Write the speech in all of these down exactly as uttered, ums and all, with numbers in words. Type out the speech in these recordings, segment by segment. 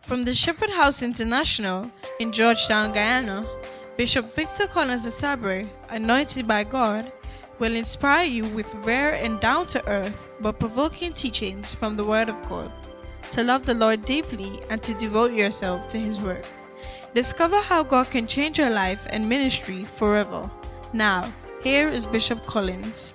From the Shepherd House International in Georgetown, Guyana, Bishop Victor Collins Asabre, anointed by God, will inspire you with rare and down-to-earth but provoking teachings from the Word of God, to love the Lord deeply and to devote yourself to His work. Discover how God can change your life and ministry forever. Now, here is Bishop Collins.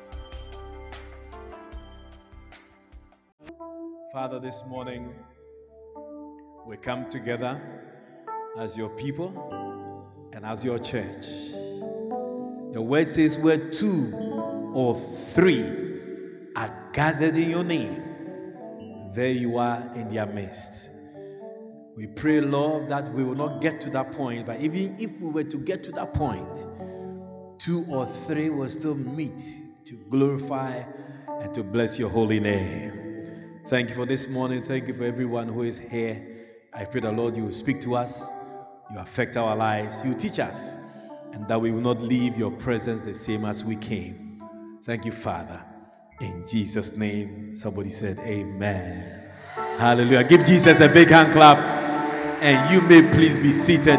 Father, this morning we come together as your people and as your church. Your word says where two or three are gathered in your name, there you are in their midst. We pray, Lord, that we will not get to that point, but even if we were to get to that point, two or three will still meet to glorify and to bless your holy name. Thank you for this morning. Thank you for everyone who is here. I pray that, Lord, you will speak to us, you affect our lives, you teach us, and that we will not leave your presence the same as we came. Thank you, Father. In Jesus' name, somebody said amen. Hallelujah. Give Jesus a big hand clap, and you may please be seated.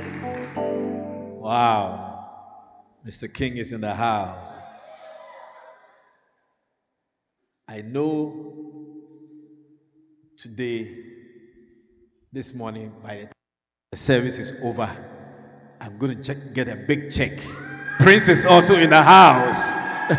Wow. Mister King is in the house. I know today, this morning, by the time the service is over, I'm going to check, get a big check. Prince is also in the house.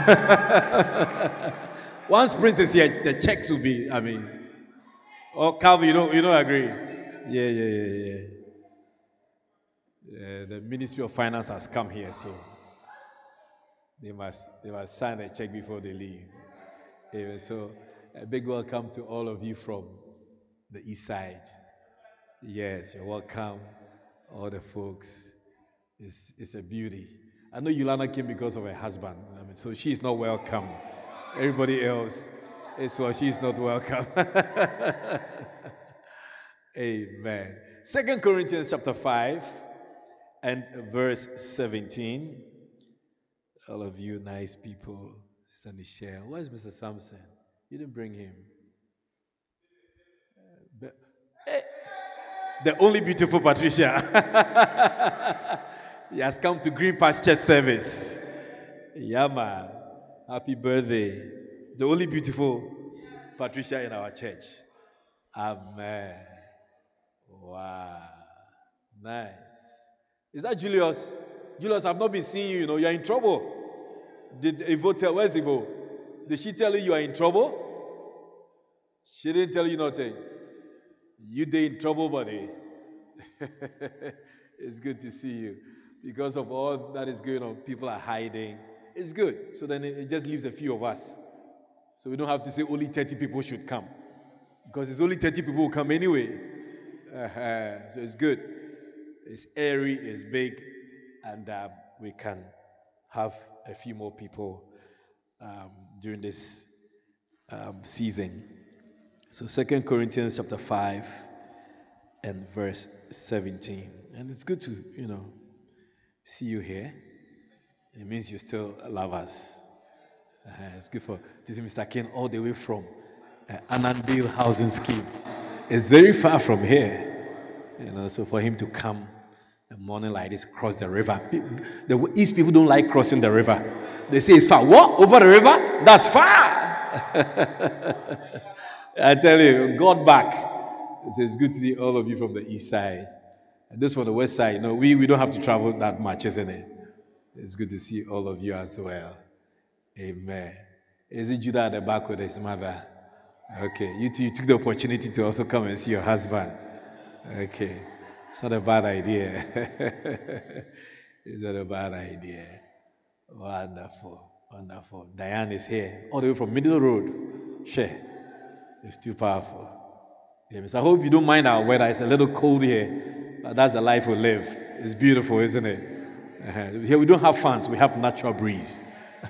Once Prince is here, the checks will be, I mean, oh, Calvin, you don't, you don't agree? Yeah, yeah, yeah, yeah. Yeah, the Ministry of Finance has come here, so they must, they must sign a check before they leave. Amen. So, a big welcome to all of you from the east side. Yes, you're welcome, all the folks. It's, it's a beauty. I know Yulana came because of her husband, I mean, so she's not welcome. Everybody else is well, she's not welcome. Amen. Second Corinthians chapter five and verse seventeen. All of you nice people, Sister Michelle. Where's Mister Sampson? You didn't bring him. But, eh, the only beautiful Patricia. He has come to Green Pasture service. Yeah, man. Happy birthday. The only beautiful Patricia in our church. Amen. Wow. Nice. Is that Julius? Julius, I've not been seeing you, you know. You're in trouble. Did Ivo tell, where's Ivo? Did she tell you you are in trouble? She didn't tell you nothing. You did in trouble, buddy. It's good to see you. Because of all that is going on, people are hiding. It's good. So then it just leaves a few of us. So we don't have to say only thirty people should come. Because it's only thirty people who come anyway. Uh-huh. So it's good. It's airy, it's big, and uh, we can have a few more people um, during this um, season. So Second Corinthians chapter five and verse seventeen. And it's good to, you know, see you here. It means you still love us. Uh, it's good for to see Mister Ken all the way from uh, Annandale Housing Scheme. It's very far from here, you know. So for him to come a morning like this, cross the river. The East people don't like crossing the river. They say it's far. What? Over the river? That's far. I tell you, God back. It's good to see all of you from the east side. And this from the west side, you know, we, we don't have to travel that much, isn't it? It's good to see all of you as well. Amen. Is it Judah at the back with his mother? Okay. You, two, you took the opportunity to also come and see your husband. Okay. It's not a bad idea. It's not a bad idea. Wonderful. Wonderful. Diane is here, all the way from Middle Road. Share. It's too powerful. Yes, I hope you don't mind our weather. It's a little cold here, but that's the life we live. It's beautiful, isn't it? Uh-huh. Here we don't have fans, we have natural breeze.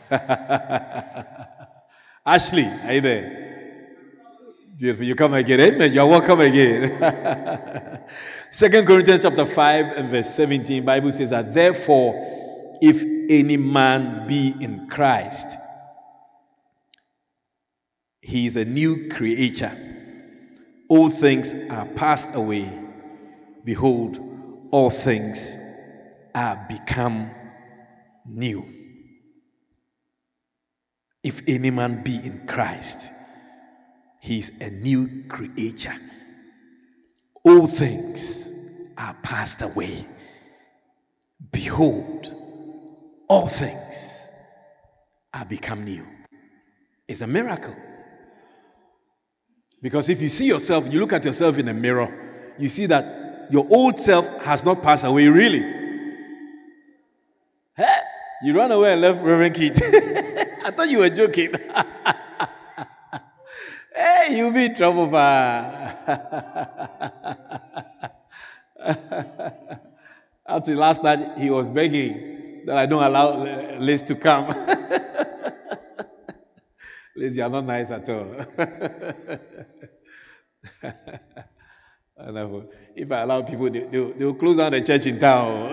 Ashley, are you there? Beautiful. You come again. Amen. You're welcome again. Second Corinthians chapter five and verse seventeen, Bible says that therefore, if any man be in Christ, he is a new creature. All things are passed away. Behold, all things are become new. If any man be in Christ, he is a new creature. All things are passed away. Behold, all things are become new. It's a miracle. Because if you see yourself, you look at yourself in a mirror, you see that your old self has not passed away, really. Hey, you ran away and left Reverend Keith. I thought you were joking. Hey, you'll be in trouble, pa. Until last night, he was begging that I don't allow Liz to come. Liz, you are not nice at all. If I allow people, they, they'll, they'll close down the church in town.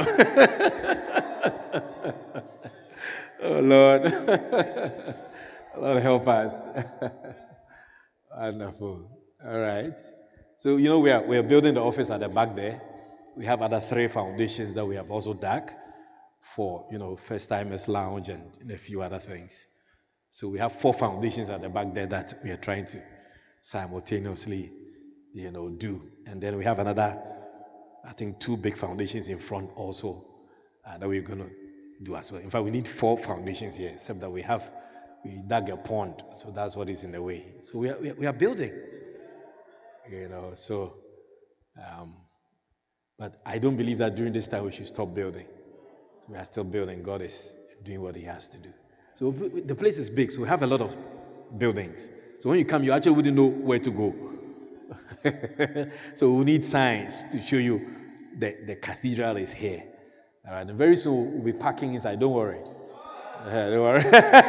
Oh, Lord. Lord, help us. Wonderful. All right. So, you know, we are, we are building the office at the back there. We have other three foundations that we have also dug for, you know, First Timers Lounge and, and a few other things. So we have four foundations at the back there that we are trying to simultaneously, you know, do. And then we have another, I think, two big foundations in front also uh, that we're going to do as well. In fact, we need four foundations here, except that we have, we dug a pond, so that's what is in the way. So we are, we are, we are building, you know, so, um, but I don't believe that during this time we should stop building. So we are still building. God is doing what he has to do. So the place is big, so we have a lot of buildings. So when you come, you actually wouldn't know where to go. So we need signs to show you that the cathedral is here. All right, and very soon we'll be parking inside. Don't worry. Uh, don't worry.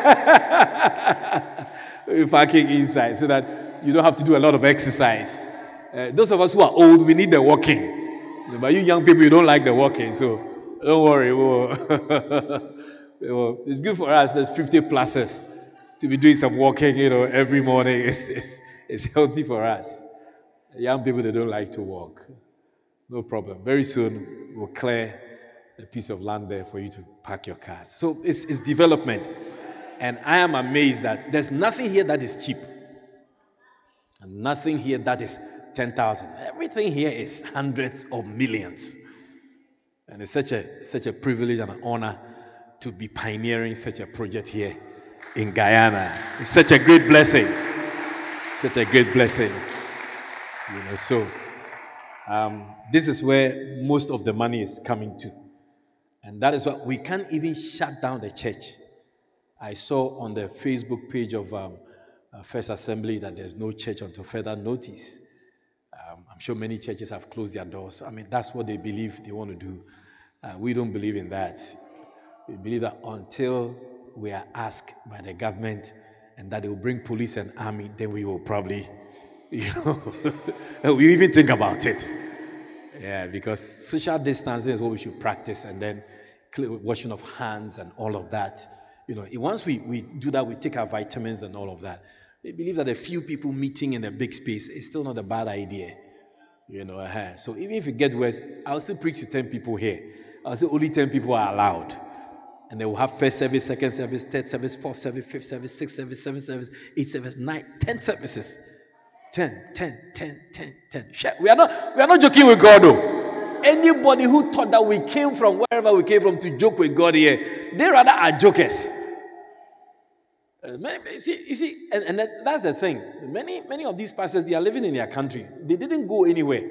We'll be parking inside so that you don't have to do a lot of exercise. Uh, those of us who are old, we need the walking. But you young people, you don't like the walking, so don't worry. We'll Well, it's good for us. There's fifty pluses to be doing some walking, you know, every morning. It's, it's, it's healthy for us. Young people, they don't like to walk. No problem. Very soon, we'll clear a piece of land there for you to park your cars. So it's, it's development. And I am amazed that there's nothing here that is cheap. And nothing here that is ten thousand. Everything here is hundreds of millions. And it's such a, such a privilege and an honor to be pioneering such a project here in Guyana. It's such a great blessing. Such a great blessing. You know, so um, this is where most of the money is coming to. And that is why we can't even shut down the church. I saw on the Facebook page of um, uh, First Assembly that there's no church until further notice. Um, I'm sure many churches have closed their doors. I mean, that's what they believe they want to do. Uh, we don't believe in that. We believe that until we are asked by the government and that they will bring police and army, then we will probably, you know, we even think about it. Yeah, because social distancing is what we should practice, and then washing of hands and all of that. You know, once we, we do that, we take our vitamins and all of that. We believe that a few people meeting in a big space is still not a bad idea. You know, uh-huh. So even if it gets worse, I'll still preach to ten people here. I'll say only ten people are allowed. And they will have first service, second service, third service, fourth service, fifth service, sixth service, seventh service, eighth service, nine, ten services. Ten, ten, ten, ten, ten. We are not, we are not joking with God, though. Anybody who thought that we came from wherever we came from to joke with God here, they rather are jokers. Uh, you see, you see and, and that, that's the thing. Many, many of these pastors, they are living in their country. They didn't go anywhere.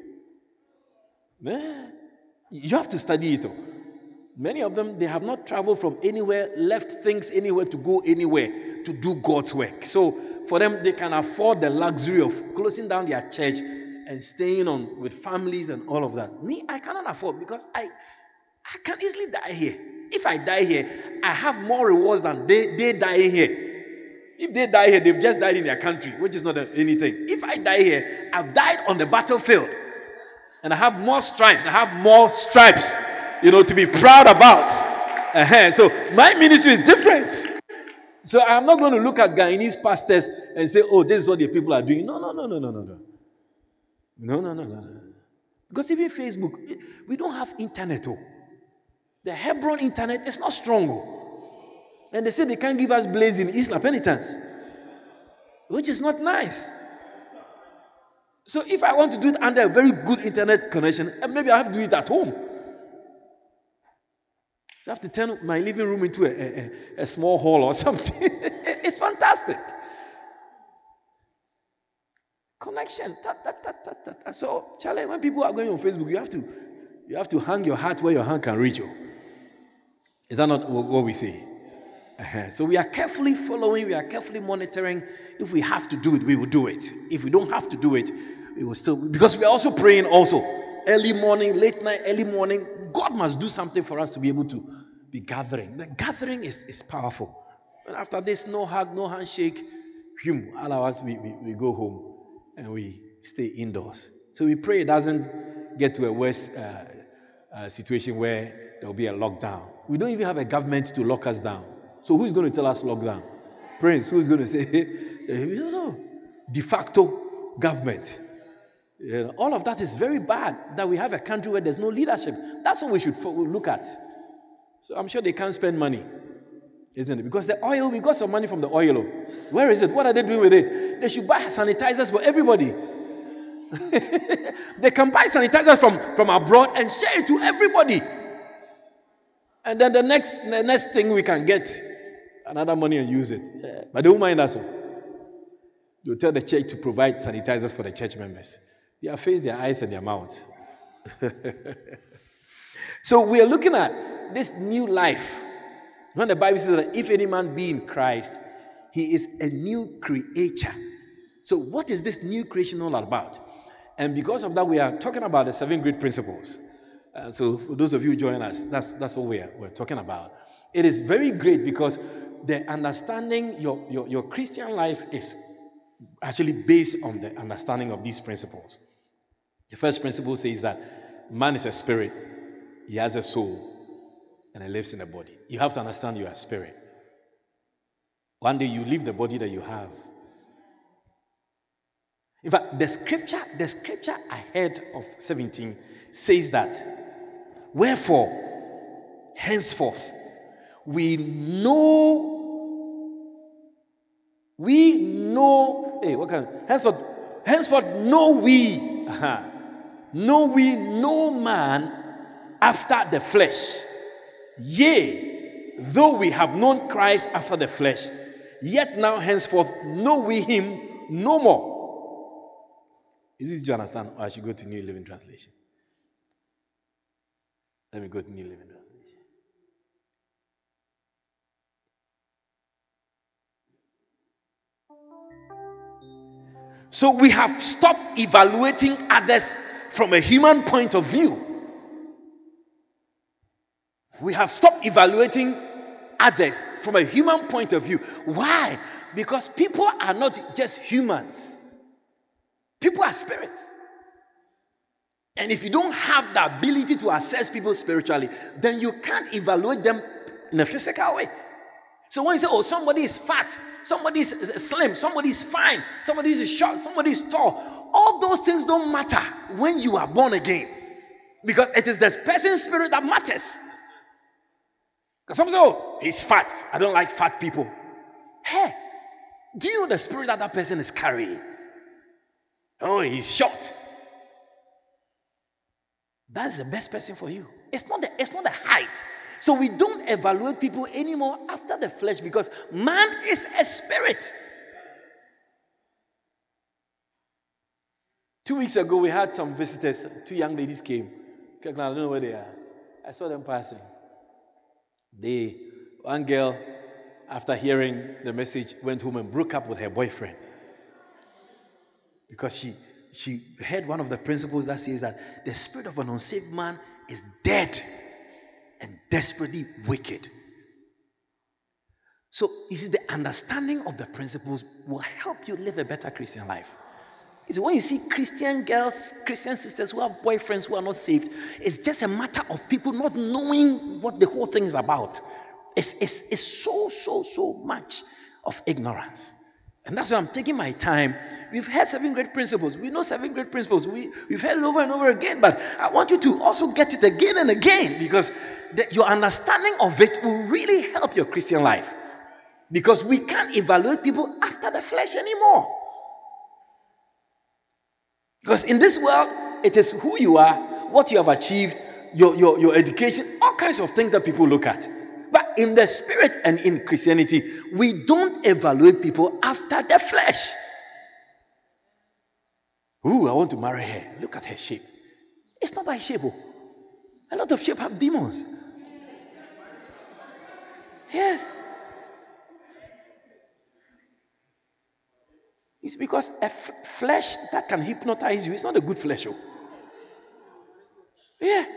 Man, you have to study it, though. Many of them, they have not traveled from anywhere, left things anywhere to go anywhere to do God's work. So for them, they can afford the luxury of closing down their church and staying on with families and all of that. Me, I cannot afford because I, I can easily die here. If I die here, I have more rewards than they, they dying here. If they die here, they've just died in their country, which is not anything. If I die here, I've died on the battlefield. And I have more stripes. I have more stripes. You know, to be proud about. Uh-huh. So my ministry is different. So I'm not going to look at Guyanese pastors and say, oh, this is what the people are doing. No, no, no, no, no, no, no. No, no, no, no, no. Because even Facebook, we don't have internet. Oh. The Hebron internet is not strong. Oh. And they say they can't give us blazing Islam penitence, which is not nice. So if I want to do it under a very good internet connection, maybe I have to do it at home. I have to turn my living room into a, a, a small hall or something. It's fantastic. Connection. Ta, ta, ta, ta, ta, ta. So, Charlie, when people are going on Facebook, you have to you have to hang your hat where your hand can reach you. Is that not what we say? Uh-huh. So we are carefully following, we are carefully monitoring. If we have to do it, we will do it. If we don't have to do it, we will still, because we are also praying also. Early morning, late night, early morning. God must do something for us to be able to be gathering. The gathering is, is powerful. And after this, no hug, no handshake. Phew, all of us, we, we, we go home and we stay indoors. So we pray it doesn't get to a worse uh, uh, situation where there will be a lockdown. We don't even have a government to lock us down. So who's going to tell us lockdown? Prince, who's going to say, we don't know. De facto government. You know, all of that is very bad, that we have a country where there's no leadership. That's what we should look at. So I'm sure they can't spend money, isn't it? Because the oil, we got some money from the oil. Where is it? What are they doing with it? They should buy sanitizers for everybody. They can buy sanitizers from, from abroad and share it to everybody. And then the next the next thing we can get another money and use it. Yeah. But they won't mind us. They'll tell the church to provide sanitizers for the church members. Their face, their eyes, and their mouth. So we are looking at this new life. When the Bible says that if any man be in Christ, he is a new creature. So what is this new creation all about? And because of that, we are talking about the seven great principles. Uh, so for those of you who join us, that's that's what we're we're talking about. It is very great because the understanding your, your your Christian life is actually based on the understanding of these principles. The first principle says that man is a spirit, he has a soul, and he lives in a body. You have to understand you are a spirit. One day you leave the body that you have. In fact, the scripture, the scripture ahead of seventeen says that, wherefore, henceforth, we know, we know, hey, what kind of, henceforth, henceforth know we, uh-huh, know we no man after the flesh. Yea, though we have known Christ after the flesh, yet now henceforth know we him no more. Is this, do you understand? Or I should go to New Living Translation. Let me go to New Living Translation. So we have stopped evaluating others from a human point of view. We have stopped evaluating others from a human point of view. Why? Because people are not just humans. People are spirits. And if you don't have the ability to assess people spiritually, then you can't evaluate them in a physical way. So when you say, oh, somebody is fat, somebody is slim, somebody is fine, somebody is short, somebody is tall, all those things don't matter when you are born again. Because it is the person's spirit that matters. Because some say, oh, he's fat. I don't like fat people. Hey, do you know the spirit that that person is carrying? Oh, he's short. That's the best person for you. It's not the, it's not the height. So we don't evaluate people anymore after the flesh because man is a spirit. Two weeks ago, we had some visitors. Two young ladies came. I don't know where they are. I saw them passing. They, one girl, after hearing the message, went home and broke up with her boyfriend. Because she, she heard one of the principles that says that the spirit of an unsaved man is dead and desperately wicked. So, you see, the understanding of the principles will help you live a better Christian life. You see, when you see Christian girls, Christian sisters who have boyfriends who are not saved, it's just a matter of people not knowing what the whole thing is about. It's, it's, it's so, so, so much of ignorance. And that's why I'm taking my time. We've heard seven great principles. We know seven great principles. We, we've heard it over and over again. But I want you to also get it again and again, because the, your understanding of it will really help your Christian life. Because we can't evaluate people after the flesh anymore. Because in this world, it is who you are, what you have achieved, your, your, your education, all kinds of things that people look at. But in the spirit and in Christianity, we don't evaluate people after the flesh. Ooh, I want to marry her. Look at her shape. It's not by shape. Oh. A lot of shape have demons. Yes. It's because a f- flesh that can hypnotize you is not a good flesh. Oh. Yeah.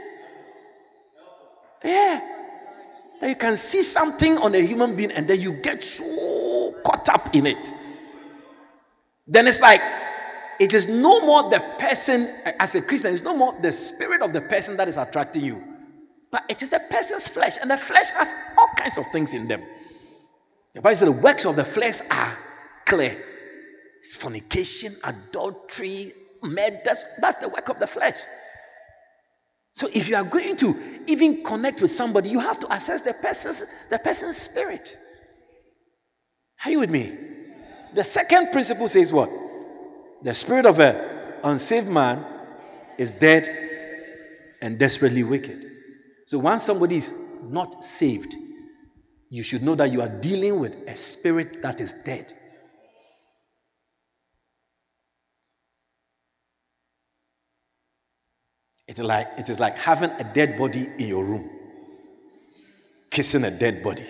Yeah. That you can see something on a human being and then you get so caught up in it. Then it's like, it is no more the person, as a Christian, it's no more the spirit of the person that is attracting you. But it is the person's flesh. And the flesh has all kinds of things in them. The Bible says the works of the flesh are clear. It's fornication, adultery, murders. That's the work of the flesh. So if you are going to even connect with somebody, you have to assess the person's, the person's spirit. Are you with me? The second principle says what? The spirit of an unsaved man is dead and desperately wicked. So once somebody is not saved, you should know that you are dealing with a spirit that is dead. It is like, it is like having a dead body in your room, kissing a dead body,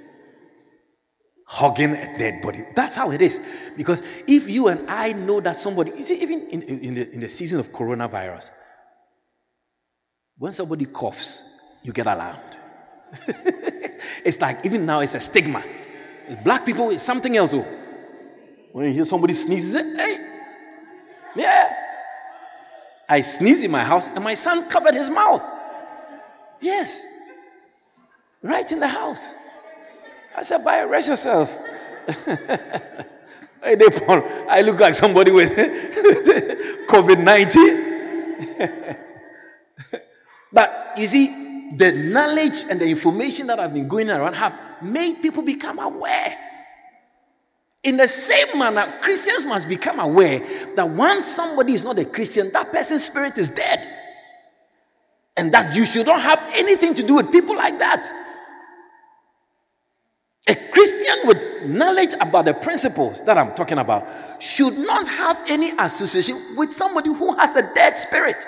hugging a dead body. That's how it is. Because if you and I know that somebody, you see, even in, in, the, in the season of coronavirus, when somebody coughs, you get alarmed. It's like, even now, it's a stigma. It's black people, it's something else. Oh. When you hear somebody sneezes, hey, yeah. I sneezed in my house and my son covered his mouth. Yes. Right in the house. I said, "Bye, rest yourself." Hey, Paul, I look like somebody with COVID nineteen. But you see, the knowledge and the information that have been going around have made people become aware. In the same manner, Christians must become aware that once somebody is not a Christian, that person's spirit is dead. And that you should not have anything to do with people like that. A Christian with knowledge about the principles that I'm talking about should not have any association with somebody who has a dead spirit.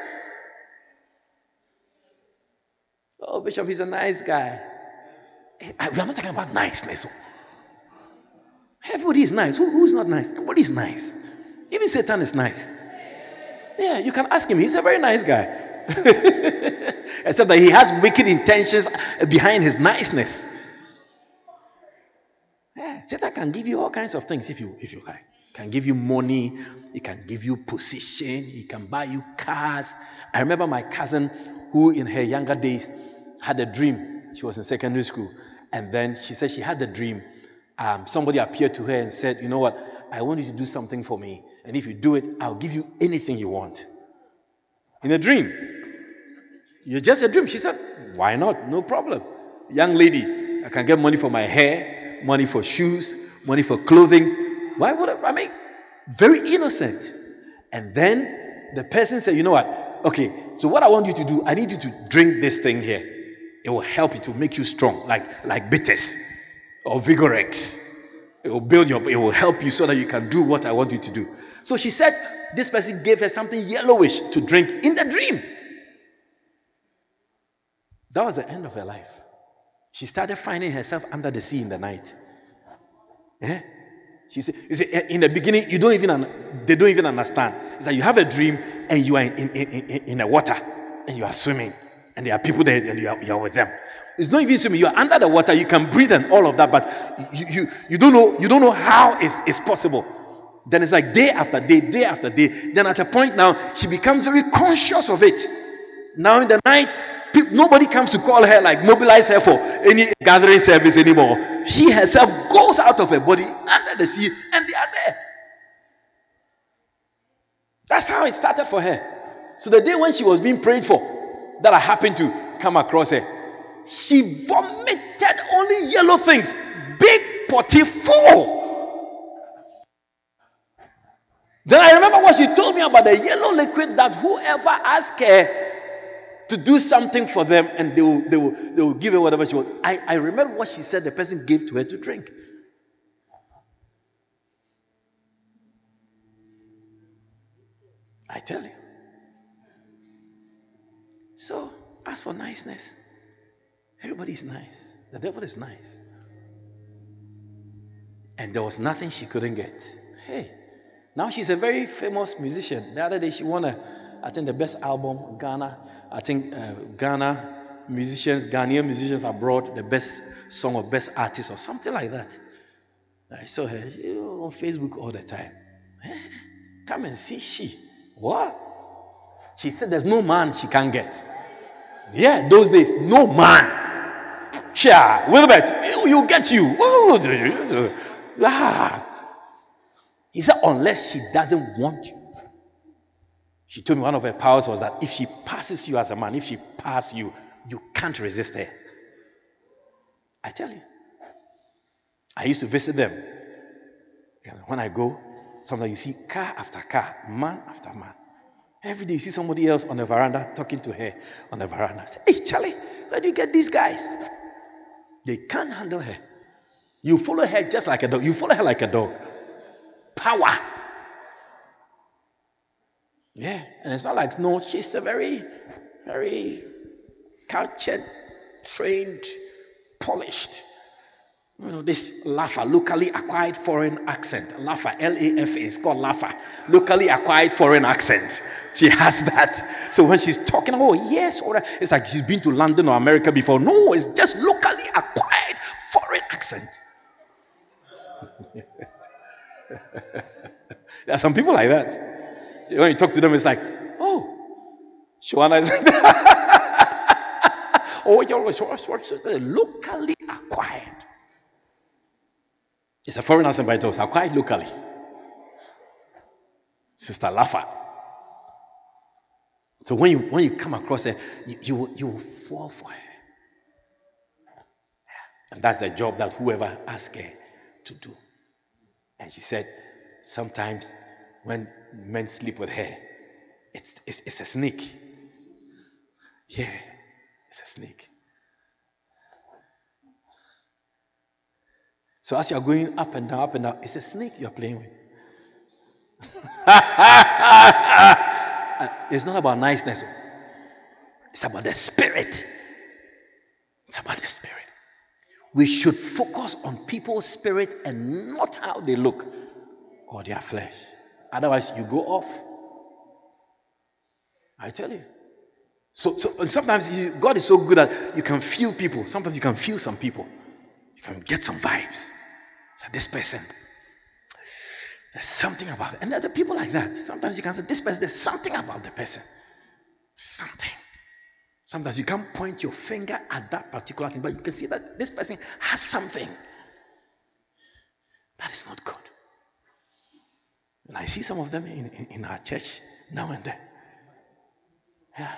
Oh, Bishop, he's a nice guy. We are not talking about niceness. Everybody is nice. Who, who's not nice? Everybody is nice. Even Satan is nice. Yeah, you can ask him. He's a very nice guy. Except that he has wicked intentions behind his niceness. Yeah, Satan can give you all kinds of things if you if you like. He can give you money. He can give you position. He can buy you cars. I remember my cousin who in her younger days had a dream. She was in secondary school. And then she said she had the dream. Um, somebody appeared to her and said, "You know what? I want you to do something for me. And if you do it, I'll give you anything you want." In a dream. You're just a dream. She said, "Why not? No problem. Young lady, I can get money for my hair, money for shoes, money for clothing. Why would I? I mean, very innocent." And then the person said, "You know what? Okay, so what I want you to do, I need you to drink this thing here. It will help you to make you strong, like, like bitters. Or Vigorex. It will build your, it will help you so that you can do what I want you to do." So she said this person gave her something yellowish to drink in the dream. That was the end of her life. She started finding herself under the sea in the night. Yeah? She said, you see, in the beginning, you don't even, they don't even understand. It's like you have a dream and you are in, in, in, in the water and you are swimming. And there are people there and you are, you are with them. It's not even swimming. You are under the water. You can breathe and all of that, but you, you, you don't know you don't know how it's, it's possible. Then it's like day after day, day after day. Then at a point now, she becomes very conscious of it. Now in the night, Pe- nobody comes to call her, like mobilize her for any gathering service anymore. She herself goes out of her body under the sea and they are there. That's how it started for her. So the day when she was being prayed for, that I happened to come across her, she vomited only yellow things, big potty full. Then I remember what she told me about the yellow liquid, that whoever asked her to do something for them, and they will, they will, they will give her whatever she wants. I, I remember what she said the person gave to her to drink. I tell you. So, as for niceness, everybody's nice. The devil is nice. And there was nothing she couldn't get. Hey, now she's a very famous musician. The other day she won a, I think the best album, Ghana. I think uh, Ghana musicians, Ghanaian musicians abroad, the best song or best artist or something like that. I saw her on Facebook all the time. Eh, come and see she. What? She said there's no man she can't get. Yeah, those days, no man. Sure, Wilbert, you get you. Ah. He said, unless she doesn't want you. She told me one of her powers was that if she passes you as a man, if she passes you, you can't resist her. I tell you. I used to visit them. When I go, sometimes you see car after car, man after man. Every day you see somebody else on the veranda talking to her on the veranda. I say, hey, Charlie, where do you get these guys? They can't handle her. You follow her just like a dog. You follow her like a dog. Power. Yeah, and it's not like, no, she's a very, very cultured, trained, polished. You know, this Lafa, locally acquired foreign accent. Lafa, L A F A, it's called Lafa. Locally acquired foreign accent. She has that. So when she's talking, oh, yes, or it's like she's been to London or America before. No, it's just locally acquired foreign accent. There are some people like that. When you talk to them, it's like, oh, Shawana is like that. Oh, you're locally acquired. It's a foreign accent, but it was acquired locally. Sister Lafa. So when you when you come across her, you, you, will, you will fall for her. And that's the job that whoever asks her to do. And she said, sometimes when men sleep with her, it's, it's, it's a snake. Yeah, it's a snake. So as you are going up and down, up and down, it's a snake you are playing with. It's not about niceness. It's about the spirit. It's about the spirit. We should focus on people's spirit and not how they look or their flesh. Otherwise, you go off. I tell you. So, so and sometimes you, God is so good that you can feel people. Sometimes you can feel some people. You can get some vibes. So this person, there's something about it. And there are people like that. Sometimes you can say, this person, there's something about the person. Something. Sometimes you can't point your finger at that particular thing, but you can see that this person has something that is not good. And I see some of them in, in, in our church now and then. Yeah.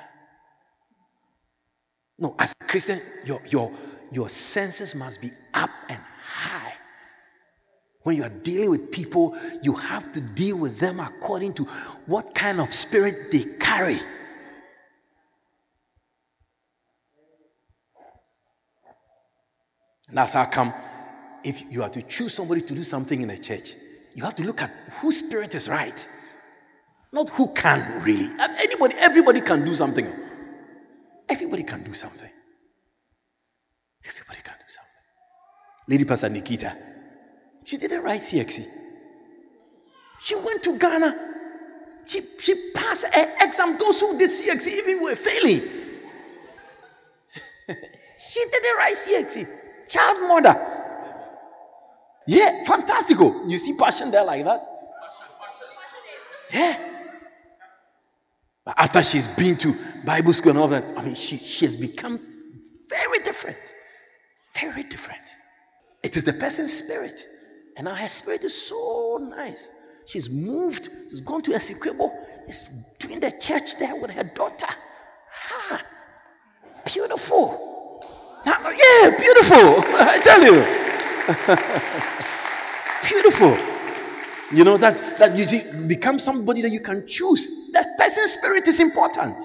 No, as a Christian, your, your, your senses must be up and high. When you are dealing with people, you have to deal with them according to what kind of spirit they carry. And that's how come, if you are to choose somebody to do something in a church, you have to look at whose spirit is right. Not who can really. Anybody, everybody can do something. Everybody can do something. Everybody can do something. Lady Pastor Nikita, she didn't write C X C. She went to Ghana. She, she passed her exam. Those who did C X C even were failing. She didn't write C X C. Child mother. Yeah, fantastical. You see passion there like that? Yeah. But after she's been to Bible school and all that, I mean, she, she has become very different. Very different. It is the person's spirit. And now her spirit is so nice. She's moved. She's gone to Essequibo. She's doing the church there with her daughter. Ah, beautiful. Yeah, beautiful. I tell you. Beautiful. You know, that, that you see, become somebody that you can choose. That person's spirit is important.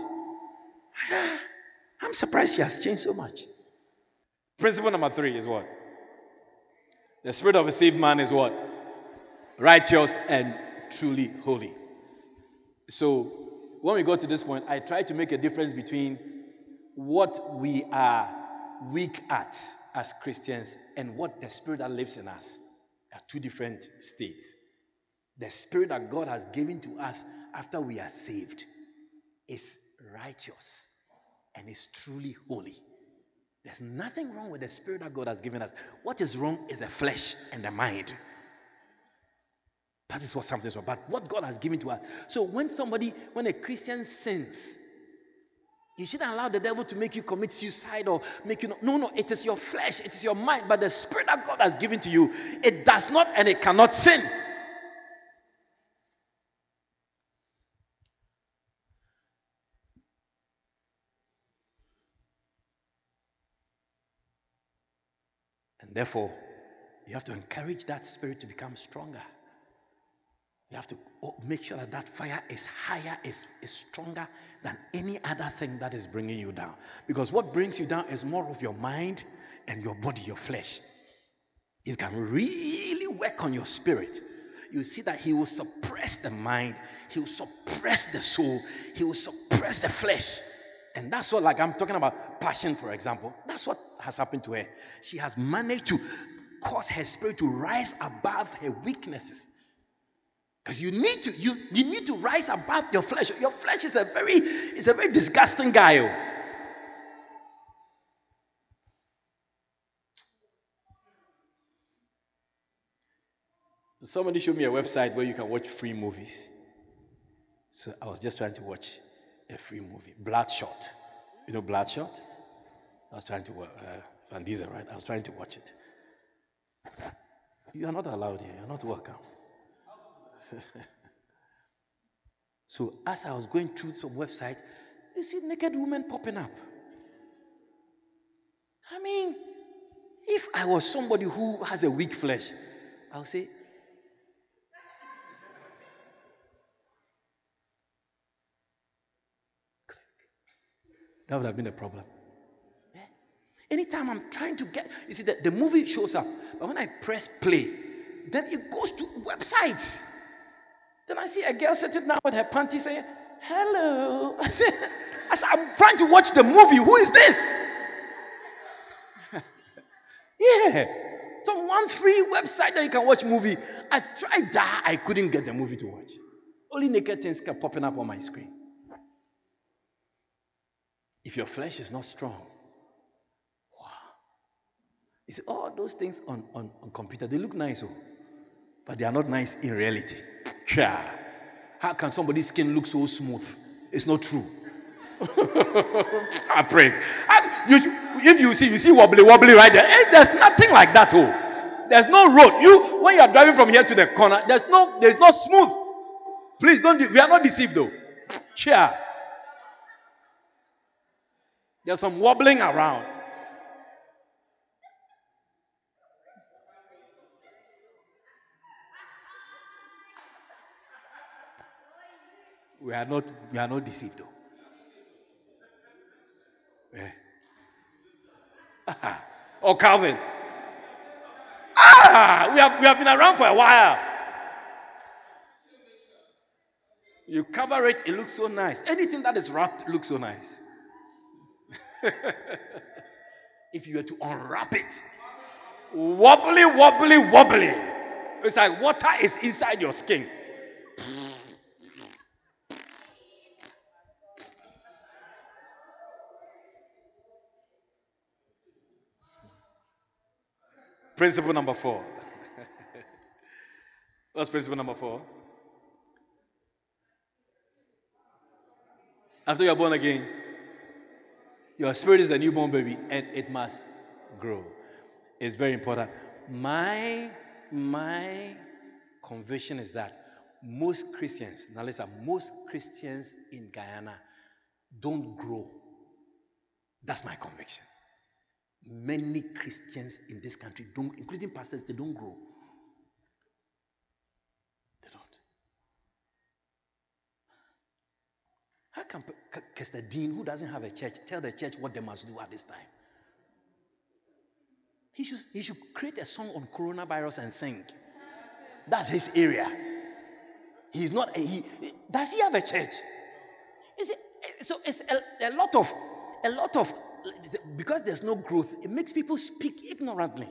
I'm surprised she has changed so much. Principle number three is what? The spirit of a saved man is what? Righteous and truly holy. So, when we got to this point, I tried to make a difference between what we are weak at as Christians and what the spirit that lives in us. Are two different states. The spirit that God has given to us after we are saved is righteous and is truly holy. There's nothing wrong with the spirit that God has given us. What is wrong is the flesh and the mind. That is what something's wrong. But what God has given to us. So when somebody, when a Christian sins, you shouldn't allow the devil to make you commit suicide or make you... No, no, it is your flesh, it is your mind. But the spirit that God has given to you, it does not and it cannot sin. And therefore, you have to encourage that spirit to become stronger. You have to make sure that that fire is higher, is, is stronger than any other thing that is bringing you down. Because what brings you down is more of your mind and your body, your flesh. You can really work on your spirit. You see that he will suppress the mind, he will suppress the soul, he will suppress the flesh. And that's what, like I'm talking about passion, for example. That's what has happened to her. She has managed to cause her spirit to rise above her weaknesses. Because you need to you, you need to rise above your flesh. Your flesh is a very is a very disgusting guy. Oh. Somebody showed me a website where you can watch free movies. So I was just trying to watch a free movie, Bloodshot. You know Bloodshot? I was trying to watch uh, Van Diesel, right? I was trying to watch it. You are not allowed here. You are not welcome. So as I was going through some website, you see naked women popping up. I mean, if I was somebody who has a weak flesh, I would say, that would have been a problem. Yeah. Anytime I'm trying to get, you see, the, the movie shows up, but when I press play, then it goes to websites. Then I see a girl sitting down with her panties saying, hello. I say, I say, I'm trying to watch the movie. Who is this? Yeah. Some one free website that you can watch movie. I tried that. I couldn't get the movie to watch. Only naked things kept popping up on my screen. If your flesh is not strong, wow. You see, all those things on, on, on computer, they look nice, oh, but they are not nice in reality. Yeah. How can somebody's skin look so smooth? It's not true. I praise. I, you, if you see, you see wobbly, wobbly right there. Eh, there's nothing like that. Oh, there's no road. You, when you are driving from here to the corner, there's no, there's no smooth. Please don't. We are not deceived, though. Yeah. There's some wobbling around. We are not. We are not deceived, though. Yeah. Oh, Calvin. Ah, we have we have been around for a while. You cover it, it looks so nice. Anything that is wrapped looks so nice. If you were to unwrap it, wobbly, wobbly, wobbly. It's like water is inside your skin. Principle number four. What's principle number four? After you're born again, your spirit is a newborn baby and it must grow. It's very important. My my conviction is that most Christians, now listen, most Christians in Guyana don't grow. That's my conviction. Many Christians in this country don't, including pastors, they don't grow. They don't. How can Pastor Dean, who doesn't have a church, tell the church what they must do at this time? He should, he should create a song on coronavirus and sing. That's his area. He's not, he, does he have a church? Is it, so it's a, a lot of, a lot of, because there's no growth, it makes people speak ignorantly.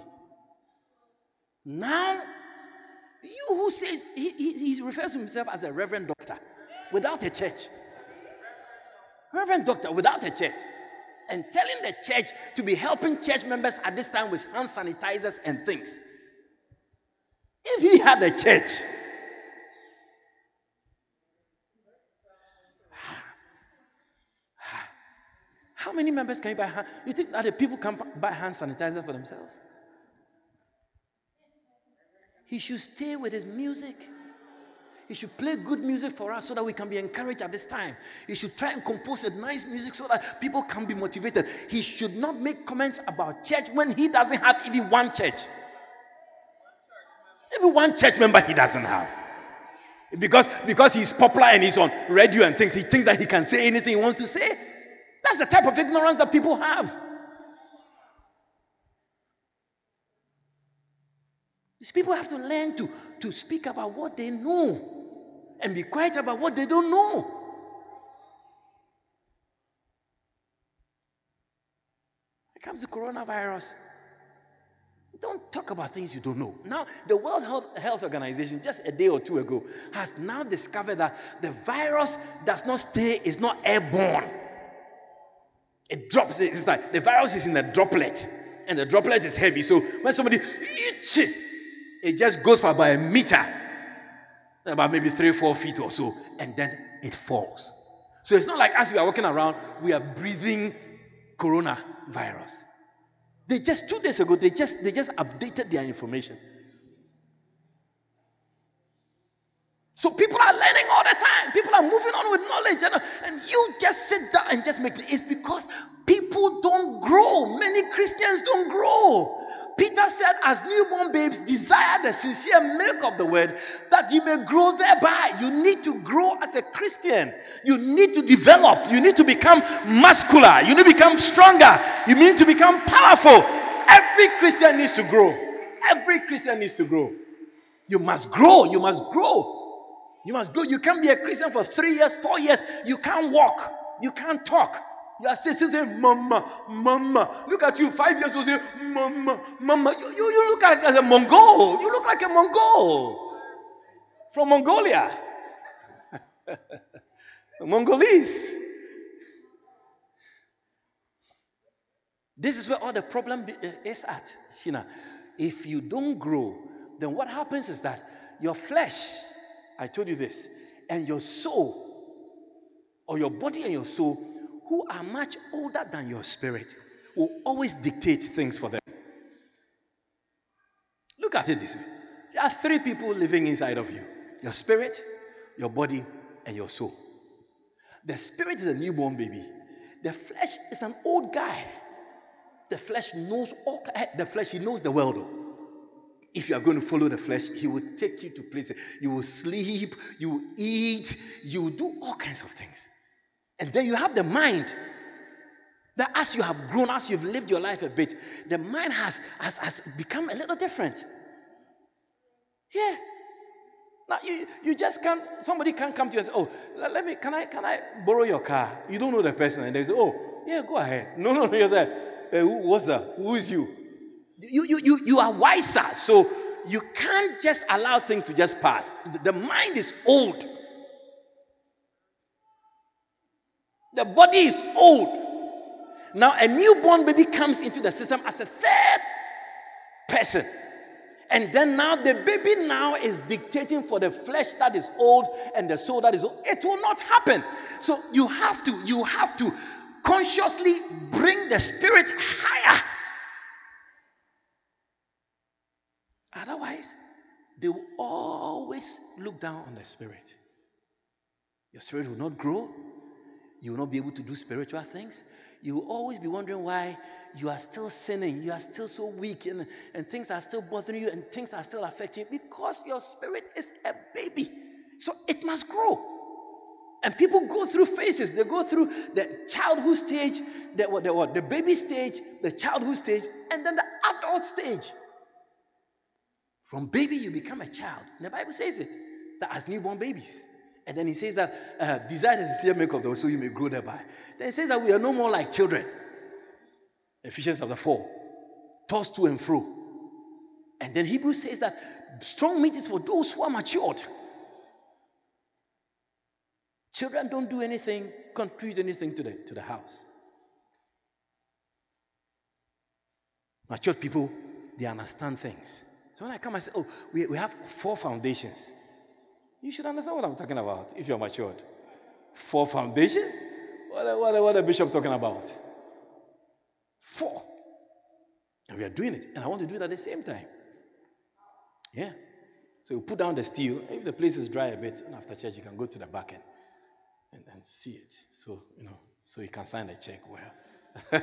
Now, you who says, he, he, he refers to himself as a reverend doctor without a church. Reverend doctor without a church. And telling the church to be helping church members at this time with hand sanitizers and things. If he had a church, how many members can you buy? Hand? You think that the people can buy hand sanitizer for themselves? He should stay with his music. He should play good music for us so that we can be encouraged at this time. He should try and compose a nice music so that people can be motivated. He should not make comments about church when he doesn't have even one church. Even one church member he doesn't have. Because, because he's popular and he's on radio and things, he thinks that he can say anything he wants to say. That's the type of ignorance that people have. These people have to learn to, to speak about what they know and be quiet about what they don't know. When it comes to coronavirus, don't talk about things you don't know. Now, the World Health, Health Organization, just a day or two ago, has now discovered that the virus does not stay, is not airborne. It drops, it's like the virus is in a droplet, and the droplet is heavy. So when somebody eats it, it just goes for about a meter, about maybe three, four feet or so, and then it falls. So it's not like as we are walking around, we are breathing coronavirus. They just two days ago, they just they just updated their information. So people are learning all the time. People are moving on with knowledge, and, and you just sit down and just make it. It's because people don't grow. Many Christians don't grow. Peter said, as newborn babes, desire the sincere milk of the word, that you may grow thereby. You need to grow as a Christian. You need to develop. You need to become muscular. You need to become stronger. You need to become powerful. Every Christian needs to grow. Every Christian needs to grow. You must grow. You must grow. You must grow. You can't be a Christian for three years, four years. You can't walk. You can't talk. You are still saying, Mama, Mama. Look at you, five years old, saying, Mama, Mama. You, you, you look like a Mongol. You look like a Mongol from Mongolia. Mongolese. This is where all the problem is at, Shina. If you don't grow, then what happens is that your flesh, I told you this, and your soul, or your body and your soul, who are much older than your spirit, will always dictate things for them. Look at it this way. There are three people living inside of you. Your spirit, your body, and your soul. The spirit is a newborn baby. The flesh is an old guy. The flesh knows all, the flesh, he knows the world. If you are going to follow the flesh, he will take you to places. You will sleep, you will eat, you will do all kinds of things. And then you have the mind that as you have grown, as you've lived your life a bit, the mind has, has, has become a little different. Yeah. Now you, you just can't, somebody can't come to you and say, oh, let me, can I can I borrow your car? You don't know the person. And they say, oh, yeah, go ahead. No, no, no. You say, hey, who, what's that? Who is you? You, you, you, you are wiser. So you can't just allow things to just pass. The, the mind is old. The body is old. Now a newborn baby comes into the system as a third person. And then now the baby now is dictating for the flesh that is old and the soul that is old. It will not happen. So you have to, you have to consciously bring the spirit higher. Otherwise, they will always look down on the spirit. Your spirit will not grow. You will not be able to do spiritual things. You will always be wondering why you are still sinning. You are still so weak, and, and things are still bothering you, and things are still affecting you because your spirit is a baby. So it must grow. And people go through phases. They go through the childhood stage, the, the, what, the baby stage, the childhood stage, and then the adult stage. From baby, you become a child. The Bible says it, that as newborn babies. And then he says that uh, desire the sincere milk of the word so you may grow thereby. Then he says that we are no more like children. Ephesians chapter four. Tossed to and fro. And then Hebrews says that strong meat is for those who are matured. Children don't do anything, contribute anything to the, to the house. Matured people, they understand things. So when I come and say, oh, we, we have four foundations. You should understand what I'm talking about if you're matured. Four foundations? What, what, what the bishop talking about? Four. And we are doing it. And I want to do it at the same time. Yeah. So you put down the steel. If the place is dry a bit, and after church, you can go to the back end and, and see it. So, you know, so you can sign the check well.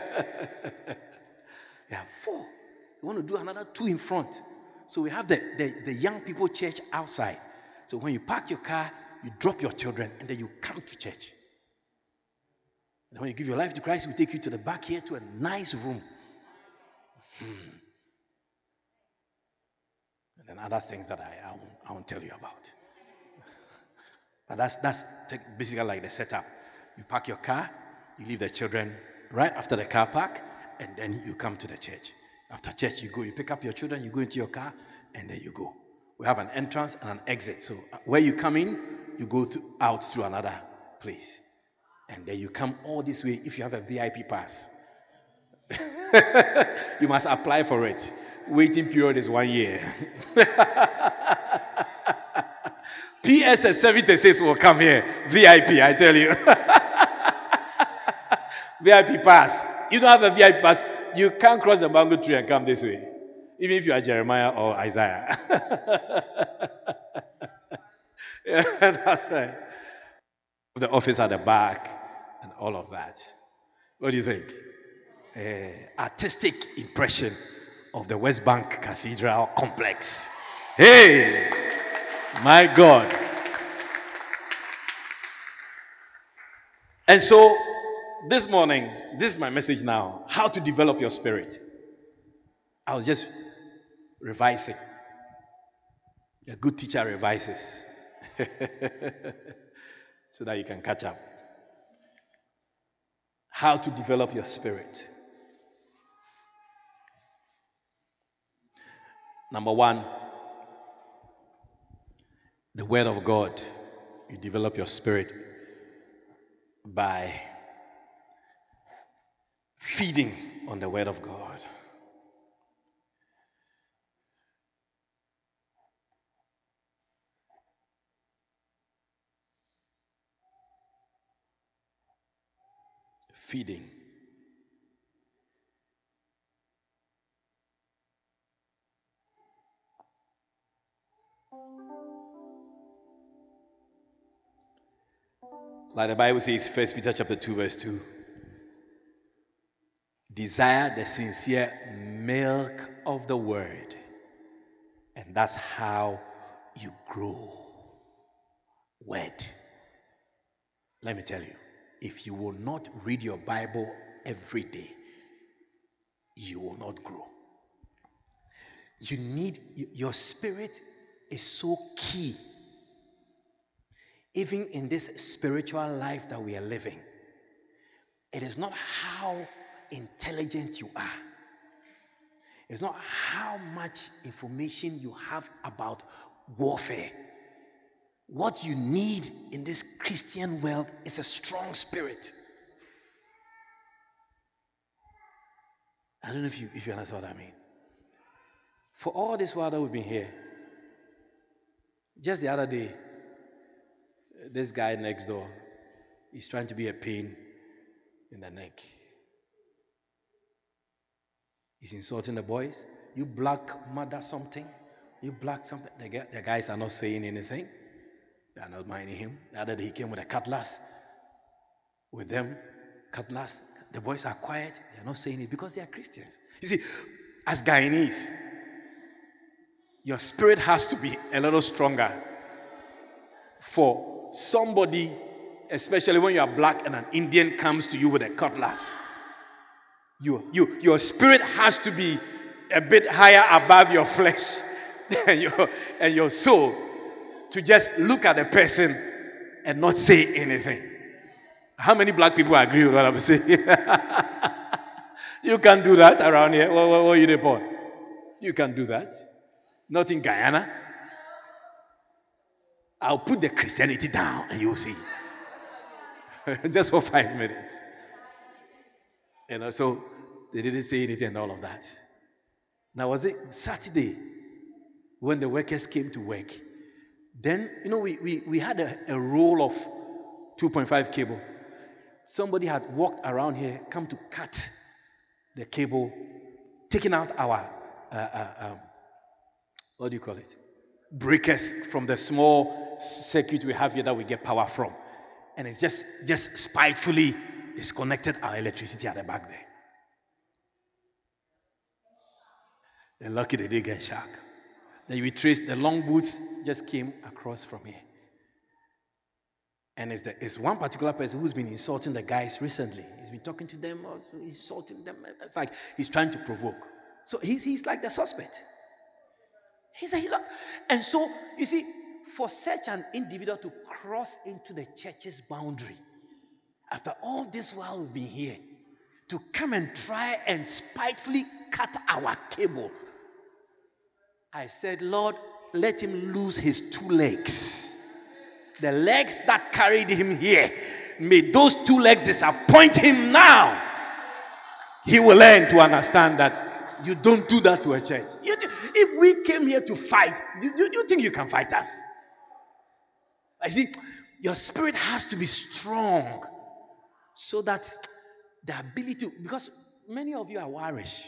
Yeah, four. We want to do another two in front. So we have the, the, the young people church outside. So when you park your car, you drop your children, and then you come to church. And when you give your life to Christ, we take you to the back here to a nice room. Hmm. And then other things that I, I, won't, I won't tell you about. But that's, that's basically like the setup. You park your car, you leave the children right after the car park, and then you come to the church. After church, you go, you pick up your children, you go into your car, and then you go. We have an entrance and an exit. So where you come in, you go to, out through another place. And then you come all this way if you have a V I P pass. You must apply for it. Waiting period is one year. P S at seventy-six will come here. V I P, I tell you. V I P pass. You don't have a V I P pass, you can't cross the mango tree and come this way. Even if you are Jeremiah or Isaiah. Yeah, that's right. The office at the back and all of that. What do you think? Uh, artistic impression of the West Bank Cathedral complex. Hey, my God. And so, this morning, this is my message now. How to develop your spirit. I was just revising. A good teacher revises. So that you can catch up. How to develop your spirit. Number one, the Word of God. You develop your spirit by feeding on the Word of God. Feeding. Like the Bible says, First Peter chapter two, verse two. Desire the sincere milk of the word. And that's how you grow. Word. Let me tell you, if you will not read your Bible every day, you will not grow. You need, your spirit is so key. Even in this spiritual life that we are living, it is not how intelligent you are. It's not how much information you have about warfare. What you need in this Christian world is a strong spirit. I don't know if you if you understand what I mean. For all this while that we've been here, just the other day, this guy next door is trying to be a pain in the neck. He's insulting the boys. You black mother something. You black something. The, guy, the guys are not saying anything. They are not minding him. The other day he came with a cutlass. With them, cutlass. The boys are quiet. They are not saying it because they are Christians. You see, as Guyanese, your spirit has to be a little stronger for somebody, especially when you are black and an Indian comes to you with a cutlass. You, you, your spirit has to be a bit higher above your flesh and your, and your soul to just look at the person and not say anything. How many black people agree with what I'm saying? You can do that around here. What, what, what are you doing? You can do that. Not in Guyana. I'll put the Christianity down and you'll see. Just for five minutes. You know, so they didn't say anything and all of that. Now, was it Saturday when the workers came to work? Then, you know, we, we, we had a, a roll of two point five cable. Somebody had walked around here, come to cut the cable, taking out our, uh, uh, um, what do you call it? Breakers from the small circuit we have here that we get power from. And it's just, just spitefully disconnected our electricity at the back there. They're lucky they didn't get shocked. Then we traced the long boots just came across from here. And it's, the, it's one particular person who's been insulting the guys recently. He's been talking to them, or insulting them. It's like he's trying to provoke. So he's, he's like the suspect. He's a he's like, and so, you see, for such an individual to cross into the church's boundary, after all this while we've been here, to come and try and spitefully cut our cable, I said, Lord, let him lose his two legs. The legs that carried him here, may those two legs disappoint him now. He will learn to understand that you don't do that to a church. You, if we came here to fight, do, do you think you can fight us? I see, your spirit has to be strong so that the ability to, because many of you are warish.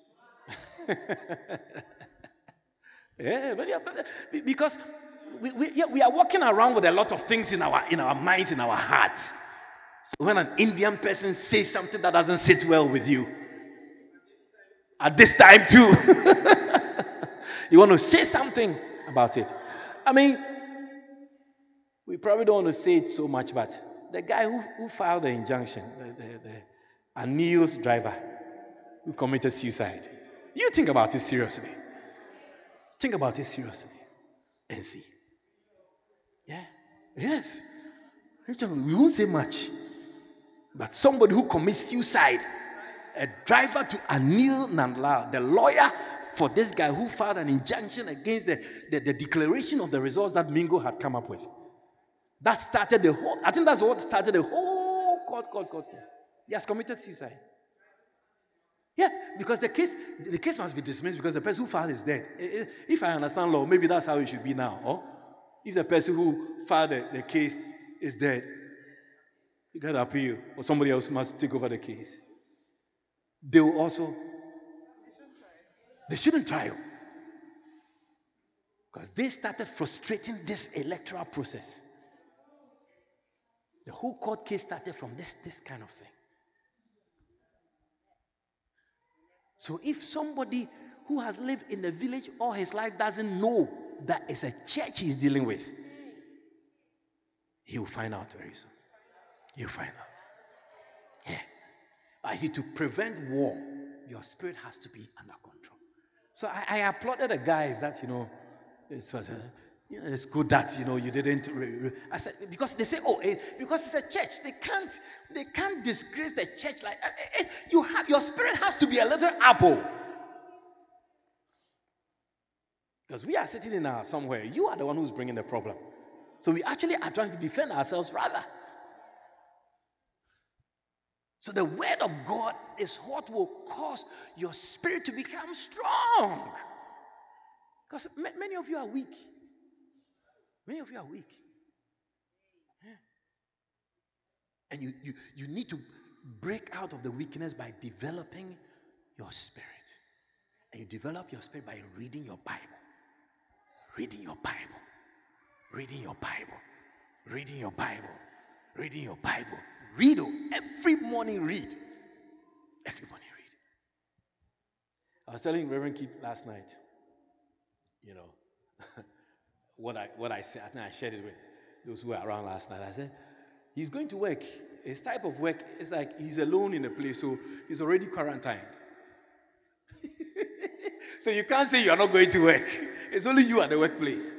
Yeah, but yeah, because we, we, yeah, we are walking around with a lot of things in our in our minds, in our hearts. So when an Indian person says something that doesn't sit well with you, at this time too, you want to say something about it. I mean, we probably don't want to say it so much, but the guy who, who filed the injunction, the, the, the Anil's driver, who committed suicide, you think about it seriously. Think about it seriously and see. Yeah? Yes. We won't say much. But somebody who commits suicide, a driver to Anil Nandlal, the lawyer for this guy who filed an injunction against the, the, the declaration of the results that Mingo had come up with. That started the whole, I think that's what started the whole court, court, court case. He has committed suicide. Yeah, because the case the case must be dismissed because the person who filed is dead. If I understand law, maybe that's how it should be now. Or if the person who filed the, the case is dead, you got to appeal, or somebody else must take over the case. They will also, they shouldn't try. Because they started frustrating this electoral process. The whole court case started from this, this kind of thing. So if somebody who has lived in the village all his life doesn't know that it's a church he's dealing with, he will find out very soon. He'll find out. Yeah. I see, to prevent war, your spirit has to be under control. So I, I applauded the guys that, you know, it's, uh, you know, it's good that, you know, you didn't. Re- re- I said, because they say, oh, eh, because it's a church, they can't, they can't disgrace the church like eh, eh, you have. Your spirit has to be a little apple. Because we are sitting in our somewhere, you are the one who's bringing the problem. So we actually are trying to defend ourselves rather. So the word of God is what will cause your spirit to become strong. Because many of you are weak. Many of you are weak. Yeah. And you, you, you need to break out of the weakness by developing your spirit. And you develop your spirit by reading your Bible. Reading your Bible. Reading your Bible. Reading your Bible. Reading your Bible. Read. Oh, every morning read. Every morning read. I was telling Reverend Keith last night, you know, what I what I said. I think I shared it with those who were around last night. I said, he's going to work. His type of work is like he's alone in a place, so he's already quarantined. So you can't say you are not going to work. It's only you at the workplace.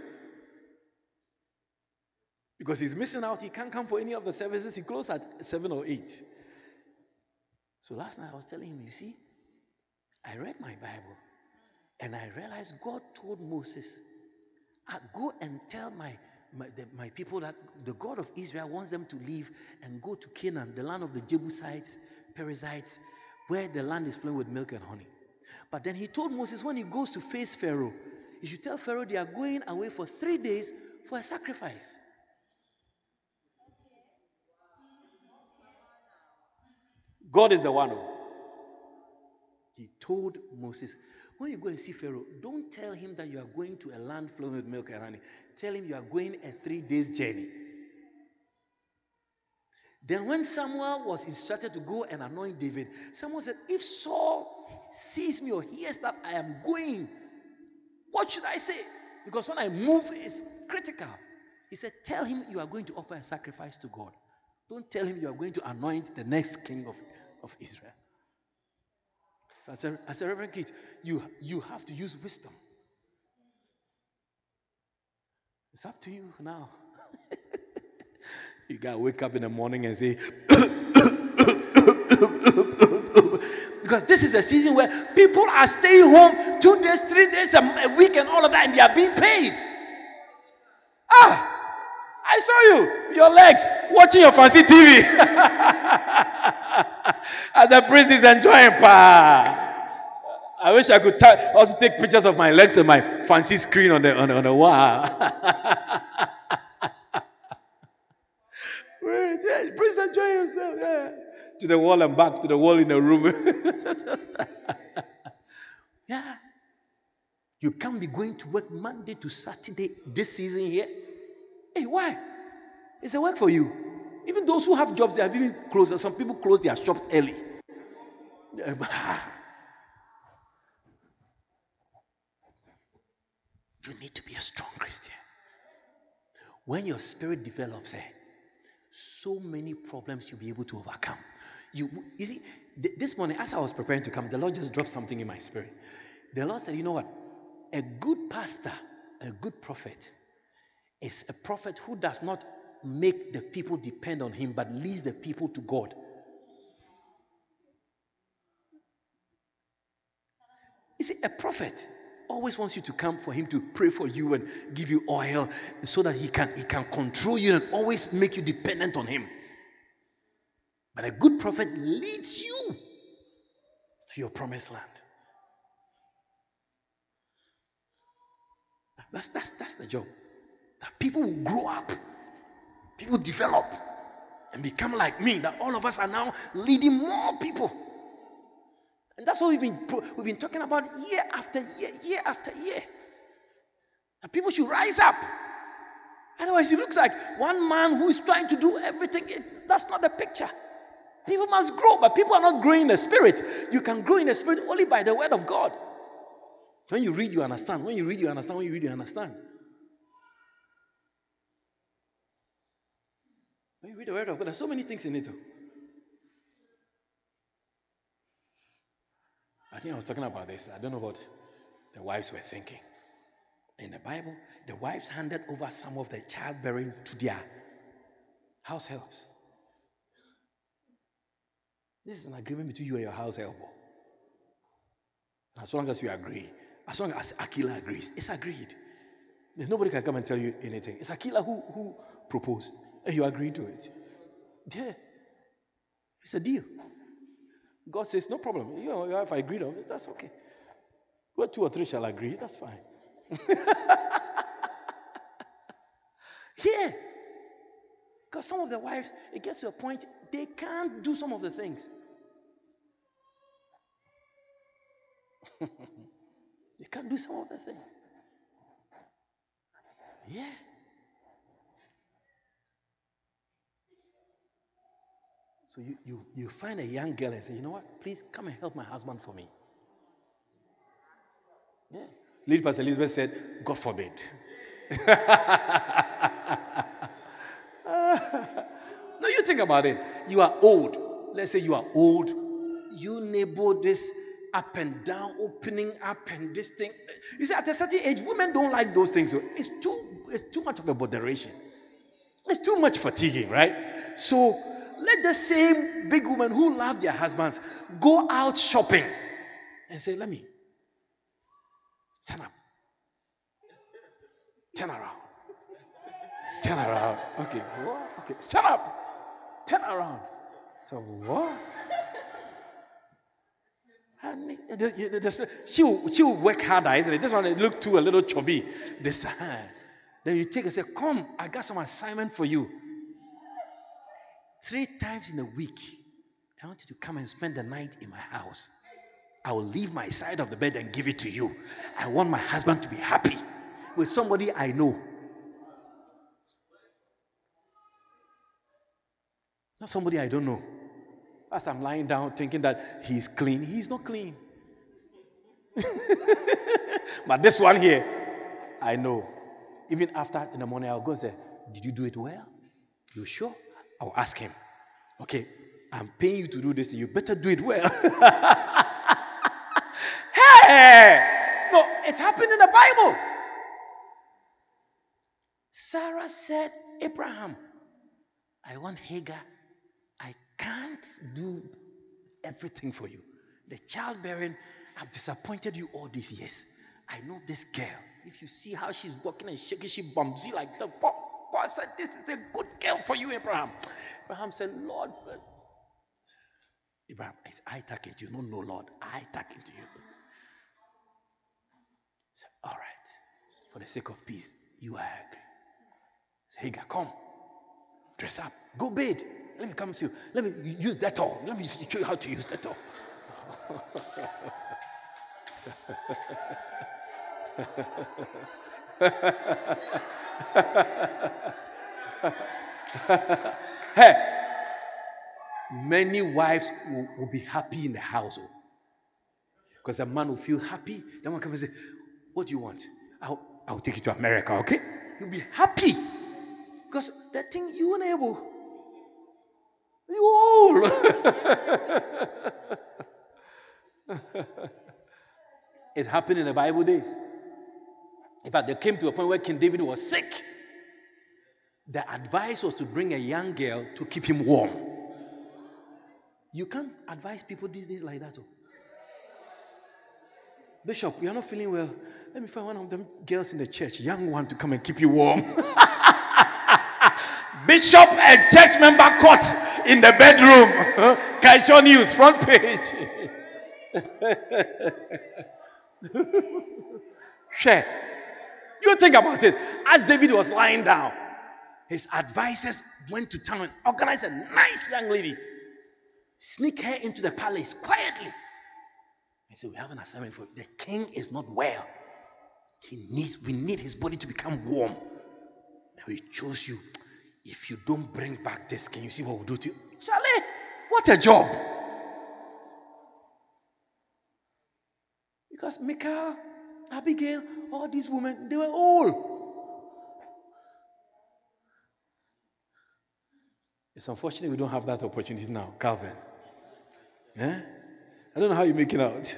Because he's missing out. He can't come for any of the services. He closed at seven or eight. So last night I was telling him, you see, I read my Bible and I realized God told Moses, I go and tell my my, the, my people that the God of Israel wants them to leave and go to Canaan, the land of the Jebusites, Perizzites, where the land is flowing with milk and honey. But then he told Moses when he goes to face Pharaoh, he should tell Pharaoh they are going away for three days for a sacrifice. God is the one. He told Moses, when you go and see Pharaoh, don't tell him that you are going to a land flowing with milk and honey. Tell him you are going a three days journey. Then when Samuel was instructed to go and anoint David, Samuel said, if Saul sees me or hears that I am going, what should I say? Because when I move, it's critical. He said, tell him you are going to offer a sacrifice to God. Don't tell him you are going to anoint the next king of, of Israel. So I said, I said, Reverend Keith, you, you have to use wisdom. It's up to you now. You got to wake up in the morning and say, because this is a season where people are staying home two days, three days, a week, and all of that, and they are being paid. Ah, I saw you, your legs, watching your fancy T V. As the priest is enjoying, pa. I wish I could t- also take pictures of my legs and my fancy screen on the on the, on the wall. Priest, enjoy yourself. Yeah. To the wall and back to the wall in the room. Yeah. You can't be going to work Monday to Saturday this season here. Hey, why? It's a work for you. Even those who have jobs, they have even closed. Some people close their shops early. You need to be a strong Christian. When your spirit develops, eh, so many problems you'll be able to overcome. You, you see, th- this morning as I was preparing to come, the Lord just dropped something in my spirit. The Lord said, you know what? A good pastor, a good prophet, is a prophet who does not make the people depend on him, but leads the people to God. You see, a prophet always wants you to come for him to pray for you and give you oil so that he can he can control you and always make you dependent on him. But a good prophet leads you to your promised land. That's that's that's the job. That people will grow up, people develop and become like me. That all of us are now leading more people. And that's what we've been we've been talking about year after year, year after year. And people should rise up. Otherwise, it looks like one man who is trying to do everything. It, that's not the picture. People must grow, but people are not growing in the spirit. You can grow in the spirit only by the word of God. When you read, you understand. When you read, you understand. When you read, you understand. When you read the word of God, there's so many things in it. I think I was talking about this. I don't know what the wives were thinking. In the Bible, the wives handed over some of the childbearing to their house helps. This is an agreement between you and your house helper. As long as you agree, as long as Aquila agrees, it's agreed. There's nobody can come and tell you anything. It's Aquila who, who proposed, and you agree to it. Yeah, it's a deal. God says, no problem. You know, if I agreed on it, that's okay. Where two or three shall agree, that's fine. Here. Because some of the wives, it gets to a point, they can't do some of the things. They can't do some of the things. Yeah. So you, you, you find a young girl and say, you know what, please come and help my husband for me. Yeah. Lead Pastor Elizabeth said, God forbid. No, you think about it. You are old. Let's say you are old. You neighbor this up and down, opening up and this thing. You see, at a certain age, women don't like those things. So it's too, it's too much of a botheration. It's too much fatiguing, right? So let the same big women who love their husbands go out shopping and say, let me stand up. Turn around. Turn around. Okay. What? Okay. Stand up. Turn around. So what? And she will, she will work harder, isn't it? This one, it look too a little chubby. This, uh, then you take and say, come, I got some assignment for you. Three times in a week, I want you to come and spend the night in my house. I will leave my side of the bed and give it to you. I want my husband to be happy with somebody I know. Not somebody I don't know. As I'm lying down thinking that he's clean, he's not clean. But this one here, I know. Even after in the morning, I'll go and say, did you do it well? You sure? I'll ask him. Okay, I'm paying you to do this. You better do it well. Hey! No, it happened in the Bible. Sarah said, Abraham, I want Hagar. I can't do everything for you. The childbearing, I've disappointed you all these years. I know this girl. If you see how she's walking and shaking, she bumps you like the God said, this is a good girl for you, Abraham. Abraham said, Lord, but Abraham, it's I talking to you. No, no, Lord, I talking to you. He said, all right, for the sake of peace, you are agree. Say, Hagar, come, dress up, go bathe. Let me come to you. Let me use Dettol. Let me show you how to use Dettol. Hey, many wives will, will be happy in the household because a man will feel happy. Then one comes and say, what do you want? I'll, I'll take you to America, okay? You'll be happy because that thing you weren't able. You old. It happened in the Bible days. In fact, they came to a point where King David was sick. The advice was to bring a young girl to keep him warm. You can't advise people these days like that. Oh. Bishop, you're not feeling well. Let me find one of them girls in the church, young one, to come and keep you warm. Bishop and church member caught in the bedroom. Kaisho News, front page. Share. You think about it. As David was lying down, his advisors went to town and organized a nice young lady. Sneak her into the palace quietly. He said, we have an assignment for you. The king is not well. He needs, we need his body to become warm. And we chose you. If you don't bring back this, can you see what we'll do to you? Charlie, what a job. Because Michal, Abigail, all these women, they were old. It's unfortunate we don't have that opportunity now, Calvin. Eh? I don't know how you make it out.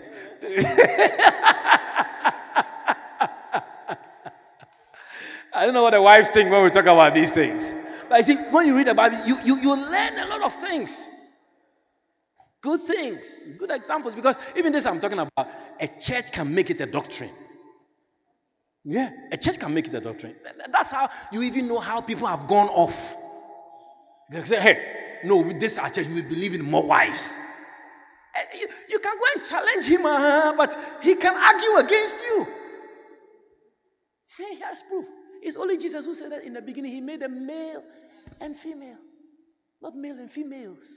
I don't know what the wives think when we talk about these things. But I think when you read about it, you, you, you learn a lot of things. Good things, good examples. Because even this I'm talking about, a church can make it a doctrine. Yeah, a church can make it a doctrine. That's how you even know how people have gone off. They say, hey, no, with this our church, we believe in more wives. You, you can go and challenge him, uh, but he can argue against you. He has proof. It's only Jesus who said that in the beginning. He made them male and female, not male and females.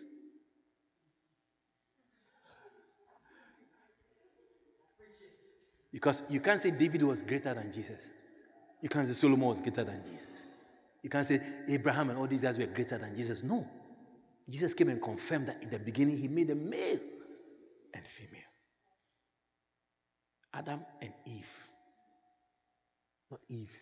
Because you can't say David was greater than Jesus. You can't say Solomon was greater than Jesus. You can't say Abraham and all these guys were greater than Jesus. No. Jesus came and confirmed that in the beginning he made them male and female. Adam and Eve. Not Eve's.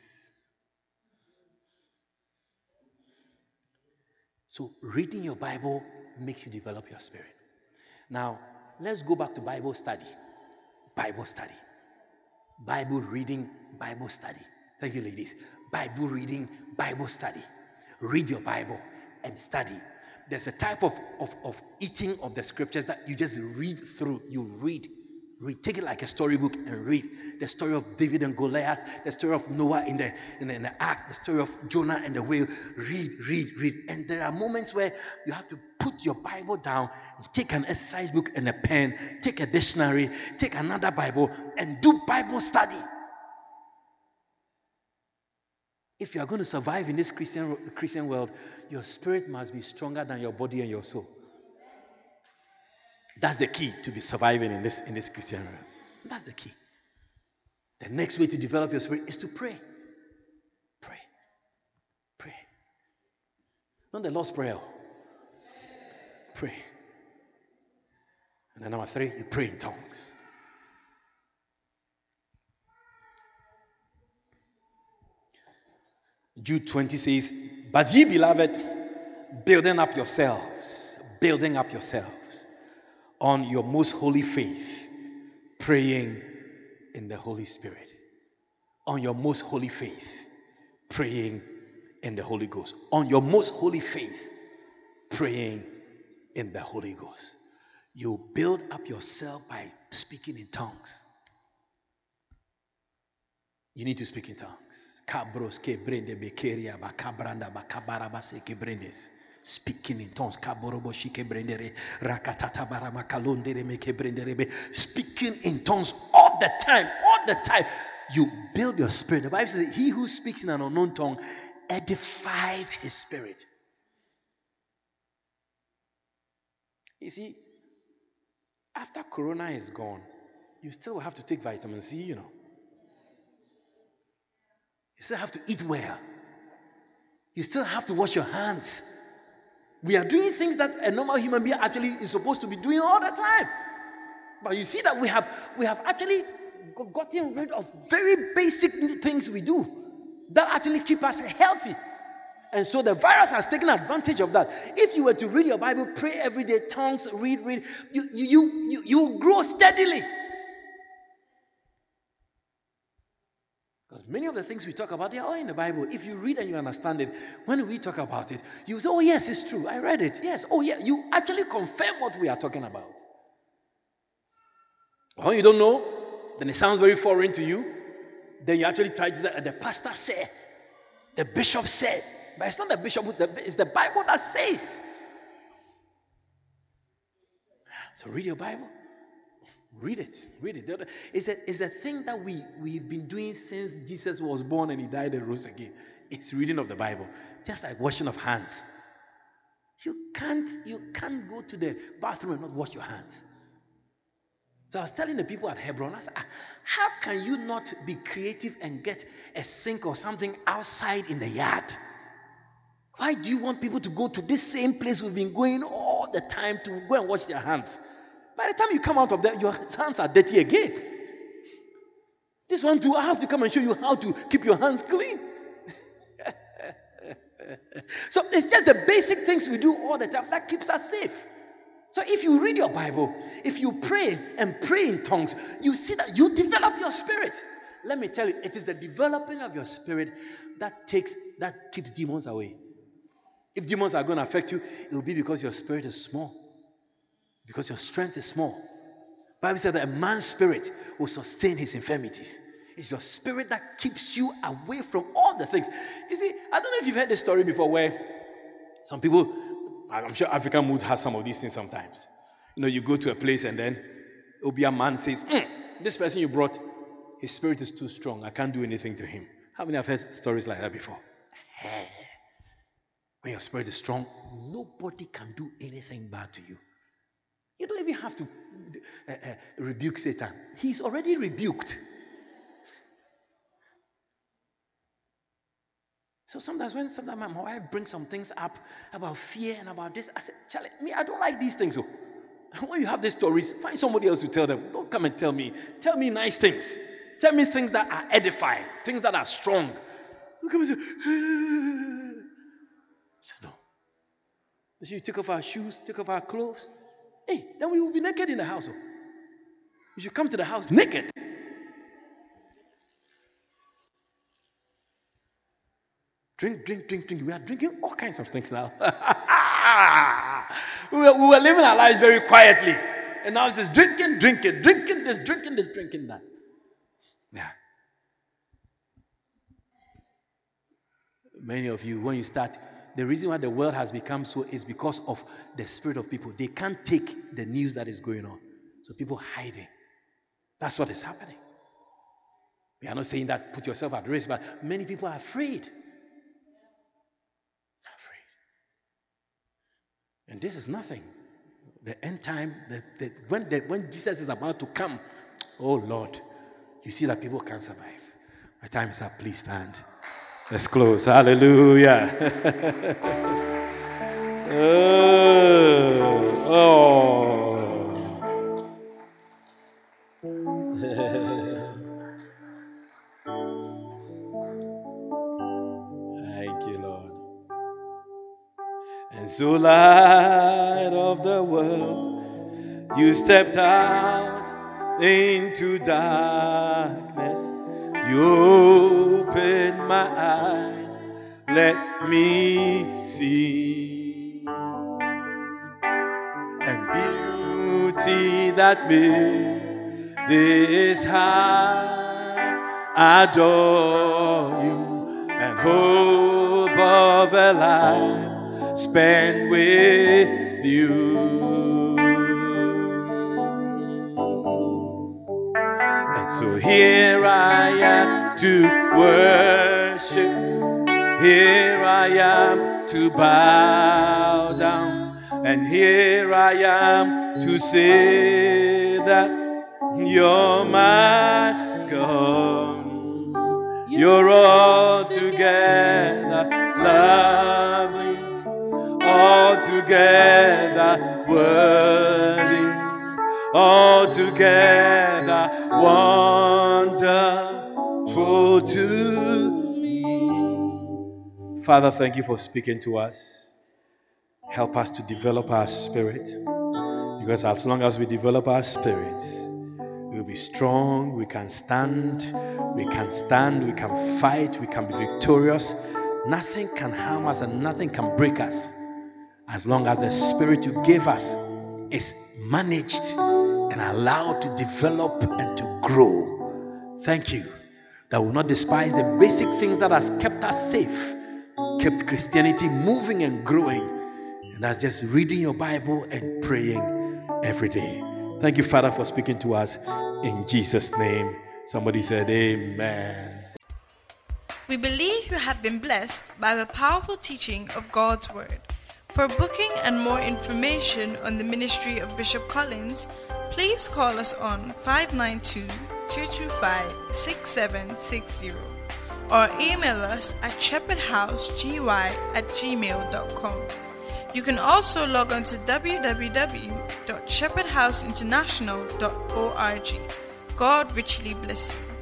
So reading your Bible makes you develop your spirit. Now, let's go back to Bible study. Bible study. Bible reading, Bible study. Thank you, ladies. Bible reading, Bible study. Read your Bible and study. There's a type of, of, of eating of the scriptures that you just read through. You read. Read. Take it like a storybook and read. The story of David and Goliath, the story of Noah in the, in the, in the ark, the story of Jonah and the whale. Read, read, read. And there are moments where you have to put your Bible down, take an exercise book and a pen, take a dictionary, take another Bible, and do Bible study. If you are going to survive in this Christian, Christian world, your spirit must be stronger than your body and your soul. That's the key to be surviving in this, in this Christian world. That's the key. The next way to develop your spirit is to pray. Pray. Pray. Not the Lord's Prayer. Pray. And then number three, you pray in tongues. Jude twenty says, but ye beloved, building up yourselves, building up yourselves on your most holy faith, praying in the Holy Spirit. On your most holy faith, praying in the Holy Ghost. On your most holy faith, praying in the Holy Ghost. You build up yourself by speaking in tongues. You need to speak in tongues. Speaking in tongues. Speaking in tongues all the time. All the time. You build your spirit. The Bible says, he who speaks in an unknown tongue edifies his spirit. You see, after Corona is gone, you still have to take vitamin C, you know. You still have to eat well. You still have to wash your hands. We are doing things that a normal human being actually is supposed to be doing all the time. But you see that we have we have actually gotten rid of very basic things we do that actually keep us healthy. And so the virus has taken advantage of that. If you were to read your Bible, pray every day, tongues, read, read, you you you you, you grow steadily. Because many of the things we talk about, they are all in the Bible. If you read and you understand it, when we talk about it, you say, oh yes, it's true. I read it. Yes. Oh yeah. You actually confirm what we are talking about. When you don't know, then it sounds very foreign to you. Then you actually try to say, the pastor said, the bishop said. But it's not the bishop, it's the Bible that says. So read your Bible. Read it. Read it. It's a, it's a thing that we, we've been doing since Jesus was born and he died and rose again. It's reading of the Bible. Just like washing of hands. You can't, you can't go to the bathroom and not wash your hands. So I was telling the people at Hebron, I said, how can you not be creative and get a sink or something outside in the yard? Why do you want people to go to this same place we've been going all the time to go and wash their hands? By the time you come out of there, your hands are dirty again. This one too, I have to come and show you how to keep your hands clean. So it's just the basic things we do all the time that keeps us safe. So if you read your Bible, if you pray and pray in tongues, you see that you develop your spirit. Let me tell you, it is the developing of your spirit that takes, that keeps demons away. If demons are going to affect you, it will be because your spirit is small. Because your strength is small. The Bible said that a man's spirit will sustain his infirmities. It's your spirit that keeps you away from all the things. You see, I don't know if you've heard this story before where some people, I'm sure African Mood has some of these things sometimes. You know, you go to a place and then it'll be a man says, mm, this person you brought, his spirit is too strong. I can't do anything to him. How many have heard stories like that before? When your spirit is strong, nobody can do anything bad to you. You don't even have to uh, uh, rebuke Satan. He's already rebuked. So sometimes when sometimes my wife brings some things up about fear and about this, I say, Charlie, me, I don't like these things. So when you have these stories, find somebody else to tell them. Don't come and tell me. Tell me nice things. Tell me things that are edifying, things that are strong. You come and say, I said, no. They should take off our shoes, take off our clothes. Hey, then we will be naked in the house. You should come to the house naked. Drink, drink, drink, drink. We are drinking all kinds of things now. we, were, we were living our lives very quietly. And now it's just drinking, drinking, drinking this, drinking this, drinking that. Yeah. Many of you, when you start, the reason why the world has become so is because of the spirit of people. They can't take the news that is going on. So people hiding. That's what is happening. We are not saying that put yourself at risk, but many people are afraid. And this is nothing. The end time, the, the, when, the, when Jesus is about to come, oh Lord, you see that people can't survive. My time is up. Please stand. Let's close. Hallelujah. oh. oh. Thank you, Lord. And so, light of the world, you stepped out into darkness. You opened my eyes, let me see. And beauty that made this heart adore you, and hope of a life spent with you. And so here I am to worship, here I am to bow down, and here I am to say that you're my God. You're altogether lovely, altogether worthy, altogether wonderful to me. Father, thank you for speaking to us. Help us to develop our spirit, because as long as we develop our spirit, we'll be strong, we can stand, we can stand, we can fight, we can be victorious. Nothing can harm us and nothing can break us, as long as the spirit you gave us is managed and allowed to develop and to grow. Thank you that we will not despise the basic things that has kept us safe, kept Christianity moving and growing, and that's just reading your Bible and praying every day. Thank you, Father, for speaking to us in Jesus' name. Somebody said amen. We believe you have been blessed by the powerful teaching of God's Word. For booking and more information on the ministry of Bishop Collins, please call us on five nine two, two two five, six seven six zero or email us at shepherdhousегі at gmail dot com. You can also log on to w w w dot shepherd house international dot org. God richly bless you.